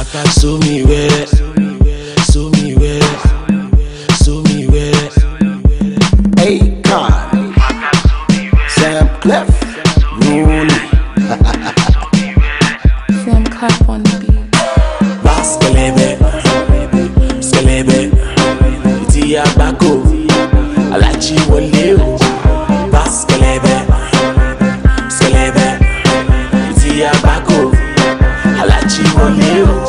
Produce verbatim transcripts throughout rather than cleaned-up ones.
Waka so me with it, so me with it, so me with it. Hey, God, Sam Clef, Mooney. Sam Clef on the beat. Baskelebe, skelebe, iti abako, alachi wole. Baskelebe, skelebe, iti abako, alachi wole.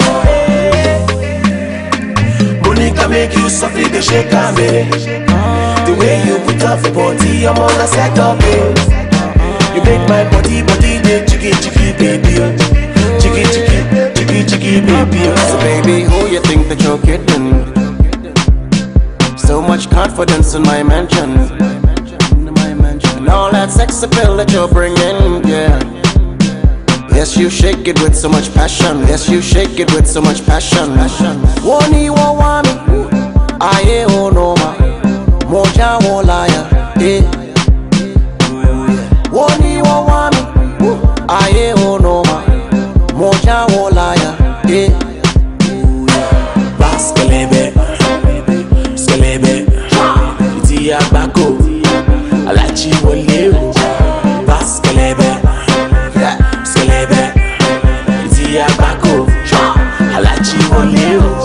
Monica make you suffer the shake and the way you put off your body, I'm on a set up it. You make my body, body, the chicky, chicky, baby. Chicky, chicky, chicky, chicky, baby. So baby, who you think that you're kidding? So much confidence in my mansion, and all that sex appeal that you're bringing, yeah. Yes, you shake it with so much passion. Yes, you shake it with so much passion. Woni wa wami, aye o no ma, moja wo liar, eh. Woni wa wami, aye o no ma, moja wo liar, eh. Baskelebe, skelebe, iti abako, alachi wole. Baskelebe, skelebe, iti abako, alachi wole.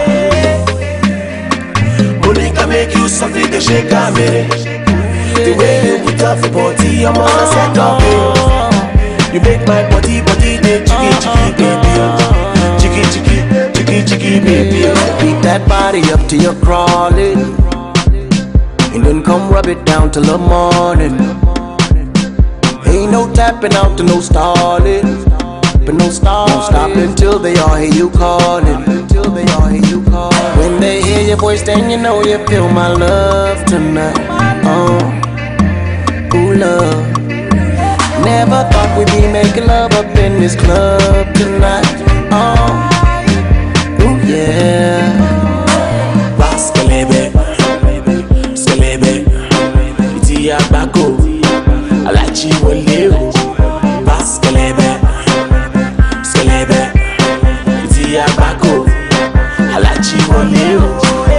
Monica make you suffer the shake and the way you put off your body, I'm on a set up it. You make my body, body, the chicky, chicky, baby. Chicky, chicky, chicky, chicky, baby. Beat that body up till you're crawling, and then come rub it down till the morning. Ain't no tapping out to no stalling, but no stop, don't stop until they all hear you calling. Until they all hear you calling. When they hear your voice, then you know you feel my love tonight. Oh, ooh love. Never thought we'd be making love up in this club tonight. Oh, ooh yeah. Baskelebe, skelebe, iti abako, alachi wole. Baskelebe, skelebe, iti abako, alachi wole.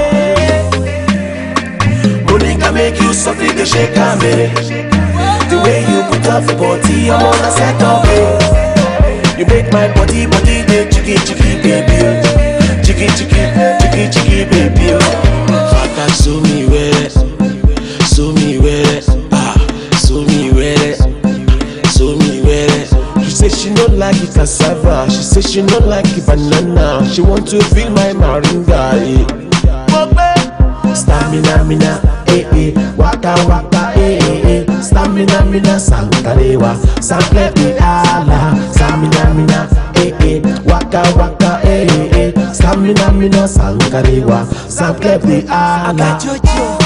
Monica make you suffer the shake and the way you put off your body, I'm on a set of it. You make my body, body, the chicky, chicky, baby. Chicky, chicky, chicky, chicky, baby. Waka so me with it, so me with it, ah, so me with it, so me with it. She say she don't like it cassava, she say she don't like it banana. She want to feel my moringa, eh. Stamina, mina, eh, eh, waka, waka, eh, eh, eh. Stamina, mina, sankarewa, sample me ala. Stamina, mina, eh, eh, waka, waka, eh, eh, eh. Stamina, mina, sankarewa, sample me ala.